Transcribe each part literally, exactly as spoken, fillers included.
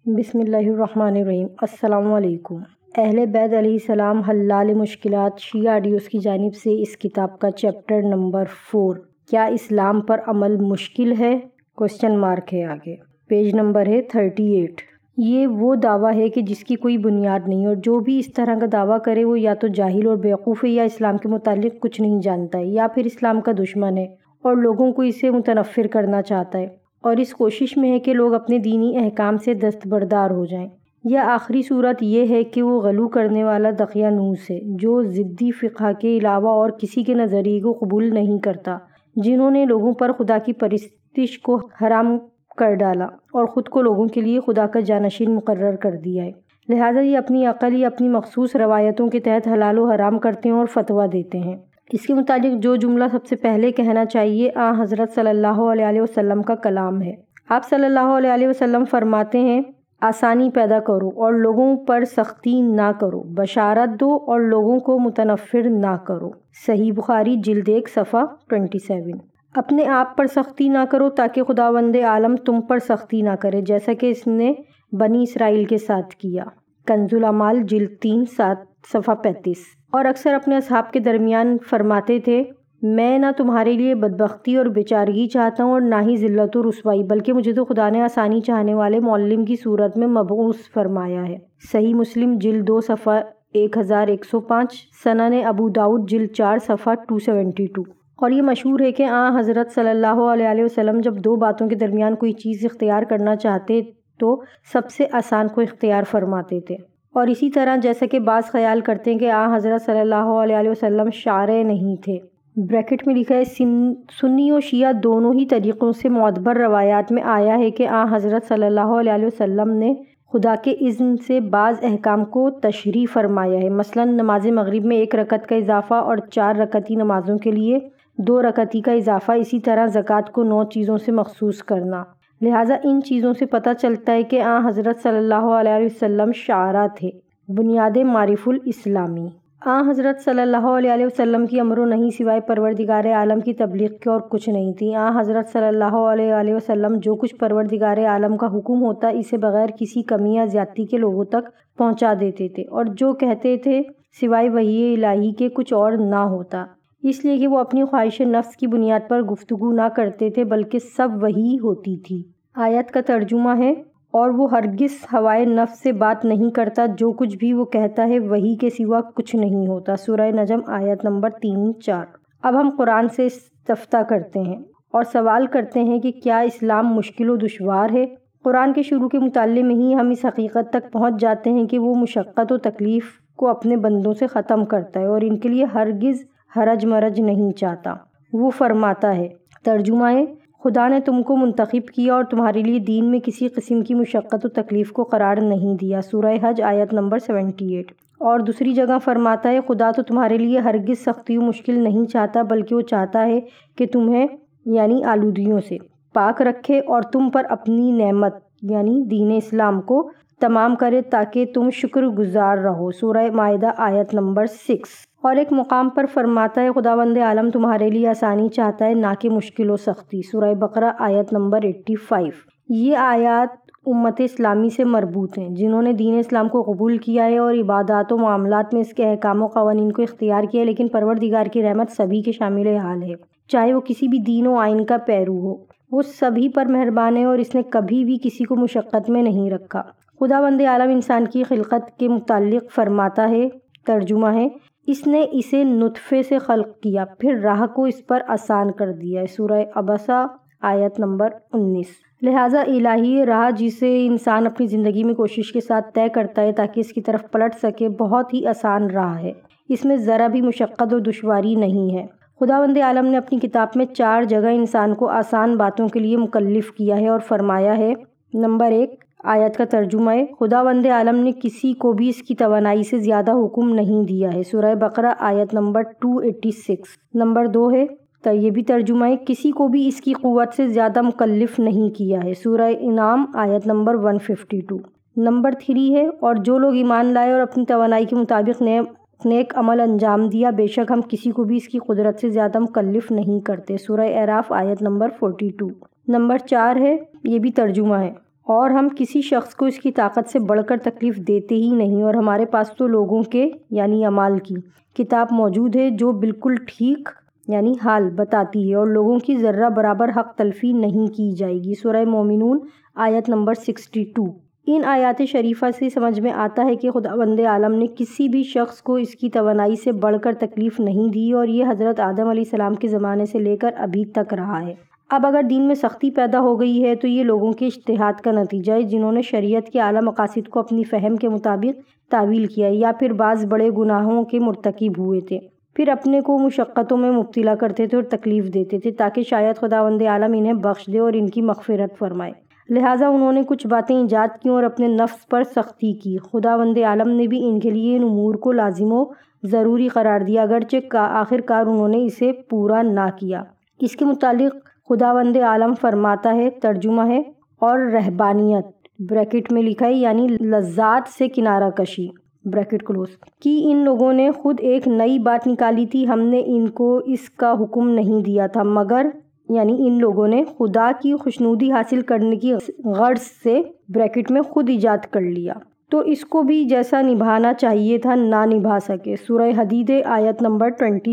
بسم اللہ الرحمن الرحیم۔ السلام علیکم۔ اہل بیت علیہ السلام حلال مشکلات شیعہ آڈیوز کی جانب سے اس کتاب کا چیپٹر نمبر فور، کیا اسلام پر عمل مشکل ہے؟ کوشچن مارک ہے آگے، پیج نمبر ہے تھرٹی ایٹ۔ یہ وہ دعویٰ ہے کہ جس کی کوئی بنیاد نہیں، اور جو بھی اس طرح کا دعویٰ کرے وہ یا تو جاہل اور بیوقوف ہے، یا اسلام کے متعلق کچھ نہیں جانتا ہے، یا پھر اسلام کا دشمن ہے اور لوگوں کو اسے متنفر کرنا چاہتا ہے، اور اس کوشش میں ہے کہ لوگ اپنے دینی احکام سے دستبردار ہو جائیں۔ یا آخری صورت یہ ہے کہ وہ غلو کرنے والا دقیانوس ہے، جو ضدی فقہ کے علاوہ اور کسی کے نظریے کو قبول نہیں کرتا، جنہوں نے لوگوں پر خدا کی پرستش کو حرام کر ڈالا اور خود کو لوگوں کے لیے خدا کا جانشین مقرر کر دیا ہے۔ لہٰذا یہ اپنی عقل یا اپنی مخصوص روایتوں کے تحت حلال و حرام کرتے ہیں اور فتویٰ دیتے ہیں۔ اس کے متعلق جو جملہ سب سے پہلے کہنا چاہیے آن حضرت صلی اللہ علیہ وسلم کا کلام ہے۔ آپ صلی اللہ علیہ وسلم فرماتے ہیں، آسانی پیدا کرو اور لوگوں پر سختی نہ کرو، بشارت دو اور لوگوں کو متنفر نہ کرو۔ صحیح بخاری جلد ایک صفحہ سیون۔ اپنے آپ پر سختی نہ کرو تاکہ خداوند عالم تم پر سختی نہ کرے، جیسا کہ اس نے بنی اسرائیل کے ساتھ کیا۔ کنز الاعمال جلد تین سات صفحہ پینتیس۔ اور اکثر اپنے اصحاب کے درمیان فرماتے تھے، میں نہ تمہارے لیے بدبختی اور بیچارگی چاہتا ہوں اور نہ ہی ذلت و رسوائی، بلکہ مجھے تو خدا نے آسانی چاہنے والے معلم کی صورت میں مبعوث فرمایا ہے۔ صحیح مسلم جلد دو صفحہ ایک ہزار ایک سو پانچ، سنن ابو داؤد جلد چار صفحہ دو سو بہتر۔ اور یہ مشہور ہے کہ آن حضرت صلی اللہ علیہ وسلم جب دو باتوں کے درمیان کوئی چیز اختیار کرنا چاہتے تو سب سے آسان کو اختیار فرماتے تھے۔ اور اسی طرح جیسا کہ بعض خیال کرتے ہیں کہ آن حضرت صلی اللہ علیہ وسلم شارع نہیں تھے، بریکٹ میں لکھا ہے سنی و شیعہ دونوں ہی طریقوں سے معتبر روایات میں آیا ہے کہ آن حضرت صلی اللہ علیہ وسلم نے خدا کے اذن سے بعض احکام کو تشریح فرمایا ہے، مثلا نماز مغرب میں ایک رکعت کا اضافہ اور چار رکعتی نمازوں کے لیے دو رکعتی کا اضافہ، اسی طرح زکوٰۃ کو نو چیزوں سے مخصوص کرنا۔ لہٰذا ان چیزوں سے پتہ چلتا ہے کہ آن حضرت صلی اللہ علیہ وسلم شاعرہ تھے۔ بنیاد معرف الاسلامی۔ آن حضرت صلی اللہ علیہ وسلم کی امر و نہی سوائے پروردگار عالم کی تبلیغ کے اور کچھ نہیں تھی۔ آن حضرت صلی اللہ علیہ وسلم جو کچھ پروردگار عالم کا حکم ہوتا اسے بغیر کسی کمی یا زیادتی کے لوگوں تک پہنچا دیتے تھے، اور جو کہتے تھے سوائے وحی الہی کے کچھ اور نہ ہوتا، اس لیے کہ وہ اپنی خواہش نفس کی بنیاد پر گفتگو نہ کرتے تھے بلکہ سب وحی ہوتی تھی۔ آیت کا ترجمہ ہے، اور وہ ہرگز ہوائے نفس سے بات نہیں کرتا، جو کچھ بھی وہ کہتا ہے وحی کے سوا کچھ نہیں ہوتا۔ سورہ نجم آیت نمبر تین چار۔ اب ہم قرآن سے استفتاء کرتے ہیں اور سوال کرتے ہیں کہ کیا اسلام مشکل و دشوار ہے؟ قرآن کے شروع کے مطالعے میں ہی ہم اس حقیقت تک پہنچ جاتے ہیں کہ وہ مشقت و تکلیف کو اپنے بندوں سے ختم کرتا ہے اور ان کے لیے ہرگز حرج مرج نہیں چاہتا۔ وہ فرماتا ہے، ترجمہ ہے، خدا نے تم کو منتخب کیا اور تمہارے لیے دین میں کسی قسم کی مشقت و تکلیف کو قرار نہیں دیا۔ سورہ حج آیت نمبر اٹھہتر۔ اور دوسری جگہ فرماتا ہے، خدا تو تمہارے لیے ہرگز سختی و مشکل نہیں چاہتا بلکہ وہ چاہتا ہے کہ تمہیں یعنی آلودگیوں سے پاک رکھے اور تم پر اپنی نعمت یعنی دین اسلام کو تمام کرے تاکہ تم شکر گزار رہو۔ سورہ مائدہ آیت نمبر سکس۔ اور ایک مقام پر فرماتا ہے، خداوند عالم تمہارے لیے آسانی چاہتا ہے نہ کہ مشکل و سختی۔ سورہ بقرہ آیت نمبر پچاسی۔ یہ آیات امت اسلامی سے مربوط ہیں، جنہوں نے دین اسلام کو قبول کیا ہے اور عبادات و معاملات میں اس کے احکام و قوانین کو اختیار کیا ہے، لیکن پروردگار کی رحمت سبھی کے شامل حال ہے، چاہے وہ کسی بھی دین و آئین کا پیرو ہو۔ وہ سبھی پر مہربان ہے اور اس نے کبھی بھی کسی کو مشقت میں نہیں رکھا۔ خداوند عالم انسان کی خلقت کے متعلق فرماتا ہے، ترجمہ ہے، اس نے اسے نطفے سے خلق کیا، پھر راہ کو اس پر آسان کر دیا ہے۔ سورہ عبسہ آیت نمبر انیس۔ لہٰذا الہی راہ جسے انسان اپنی زندگی میں کوشش کے ساتھ طے کرتا ہے تاکہ اس کی طرف پلٹ سکے، بہت ہی آسان راہ ہے، اس میں ذرا بھی مشقت اور دشواری نہیں ہے۔ خداوند عالم نے اپنی کتاب میں چار جگہ انسان کو آسان باتوں کے لیے مکلف کیا ہے اور فرمایا ہے، نمبر ایک، آیت کا ترجمہ ہے، خداوند عالم نے کسی کو بھی اس کی توانائی سے زیادہ حکم نہیں دیا ہے۔ سورہ بقرہ آیت نمبر دو سو چھیاسی۔ نمبر دو ہے، تو یہ بھی ترجمہ ہے، کسی کو بھی اس کی قوت سے زیادہ مکلف نہیں کیا ہے۔ سورہ انعام آیت نمبر ایک سو باون۔ نمبر تھری ہے، اور جو لوگ ایمان لائے اور اپنی توانائی کے مطابق نیک عمل انجام دیا، بے شک ہم کسی کو بھی اس کی قدرت سے زیادہ مکلف نہیں کرتے۔ سورہ اعراف آیت نمبر بائیس۔ نمبر چار ہے، یہ بھی ترجمہ ہے، اور ہم کسی شخص کو اس کی طاقت سے بڑھ کر تکلیف دیتے ہی نہیں، اور ہمارے پاس تو لوگوں کے یعنی اعمال کی کتاب موجود ہے جو بالکل ٹھیک یعنی حال بتاتی ہے، اور لوگوں کی ذرہ برابر حق تلفی نہیں کی جائے گی۔ سورہ مومنون آیت نمبر سکسٹی ٹو۔ ان آیات شریفہ سے سمجھ میں آتا ہے کہ خداوند عالم نے کسی بھی شخص کو اس کی توانائی سے بڑھ کر تکلیف نہیں دی، اور یہ حضرت آدم علیہ السلام کے زمانے سے لے کر ابھی تک رہا ہے۔ اب اگر دین میں سختی پیدا ہو گئی ہے تو یہ لوگوں کے اجتہاد کا نتیجہ ہے، جنہوں نے شریعت کے اعلیٰ مقاصد کو اپنی فہم کے مطابق تعویل کیا ہے، یا پھر بعض بڑے گناہوں کے مرتکب ہوئے تھے، پھر اپنے کو مشقتوں میں مبتلا کرتے تھے اور تکلیف دیتے تھے تاکہ شاید خداوند عالم انہیں بخش دے اور ان کی مغفرت فرمائے۔ لہٰذا انہوں نے کچھ باتیں ایجاد کیں اور اپنے نفس پر سختی کی۔ خداوند عالم نے بھی ان کے لیے ان امور کو لازم و ضروری قرار دیا، اگرچہ آخر کار انہوں نے اسے پورا نہ کیا۔ اس کے متعلق خداوند عالم فرماتا ہے، ترجمہ ہے، اور رہبانیت بریکٹ میں لکھا ہے یعنی لذات سے کنارہ کشی بریکٹ کلوز کی ان لوگوں نے خود ایک نئی بات نکالی تھی، ہم نے ان کو اس کا حکم نہیں دیا تھا، مگر یعنی ان لوگوں نے خدا کی خوشنودی حاصل کرنے کی غرض سے بریکٹ میں خود ایجاد کر لیا، تو اس کو بھی جیسا نبھانا چاہیے تھا نہ نبھا سکے۔ سورہ حدید آیت نمبر سیونتیس۔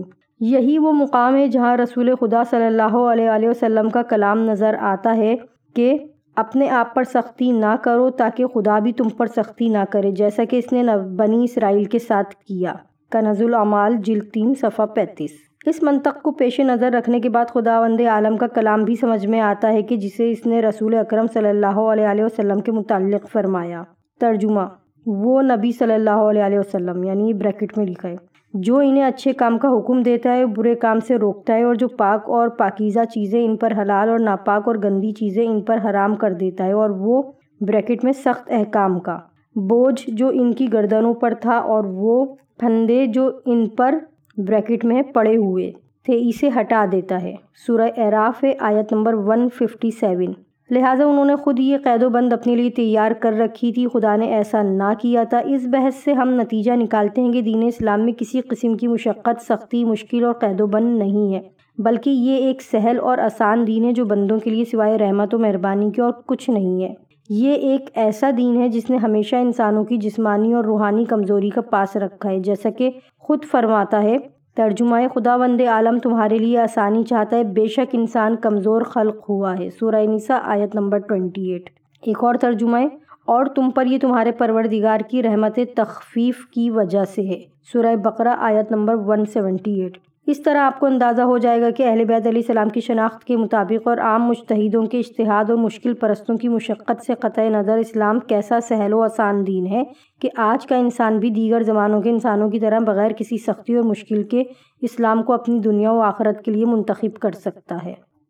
یہی وہ مقام ہے جہاں رسول خدا صلی اللہ علیہ وآلہ وسلم کا کلام نظر آتا ہے کہ اپنے آپ پر سختی نہ کرو تاکہ خدا بھی تم پر سختی نہ کرے، جیسا کہ اس نے بنی اسرائیل کے ساتھ کیا۔ کنز الاعمال جلد تین صفحہ پینتیس۔ اس منطق کو پیش نظر رکھنے کے بعد خداوند عالم کا کلام بھی سمجھ میں آتا ہے کہ جسے اس نے رسول اکرم صلی اللہ علیہ وآلہ وسلم کے متعلق فرمایا۔ ترجمہ، وہ نبی صلی اللہ علیہ وآلہ وسلم یعنی بریکٹ میں لکھا ہے جو انہیں اچھے کام کا حکم دیتا ہے، برے کام سے روکتا ہے، اور جو پاک اور پاکیزہ چیزیں ان پر حلال اور ناپاک اور گندی چیزیں ان پر حرام کر دیتا ہے، اور وہ بریکٹ میں سخت احکام کا بوجھ جو ان کی گردنوں پر تھا اور وہ پھندے جو ان پر بریکٹ میں پڑے ہوئے تھے اسے ہٹا دیتا ہے۔ سورہ اعراف آیت نمبر ایک سو سیون۔ لہٰذا انہوں نے خود یہ قید و بند اپنے لیے تیار کر رکھی تھی، خدا نے ایسا نہ کیا تھا۔ اس بحث سے ہم نتیجہ نکالتے ہیں کہ دین اسلام میں کسی قسم کی مشقت، سختی، مشکل اور قید و بند نہیں ہے، بلکہ یہ ایک سہل اور آسان دین ہے جو بندوں کے لیے سوائے رحمت و مہربانی کے اور کچھ نہیں ہے۔ یہ ایک ایسا دین ہے جس نے ہمیشہ انسانوں کی جسمانی اور روحانی کمزوری کا پاس رکھا ہے، جیسا کہ خود فرماتا ہے۔ ترجمہ، خداوند عالم تمہارے لیے آسانی چاہتا ہے، بے شک انسان کمزور خلق ہوا ہے۔ سورہ نساء آیت نمبر اٹھائیس۔ ایک اور ترجمہ ہے، اور تم پر یہ تمہارے پروردگار کی رحمت تخفیف کی وجہ سے ہے۔ سورہ بقرہ آیت نمبر ایک سو اٹھہتر۔ اس طرح آپ کو اندازہ ہو جائے گا کہ اہل بیت علیہ السلام کی شناخت کے مطابق اور عام مجتہدوں کے اجتہاد اور مشکل پرستوں کی مشقت سے قطع نظر اسلام کیسا سہل و آسان دین ہے کہ آج کا انسان بھی دیگر زمانوں کے انسانوں کی طرح بغیر کسی سختی اور مشکل کے اسلام کو اپنی دنیا و آخرت کے لیے منتخب کر سکتا ہے۔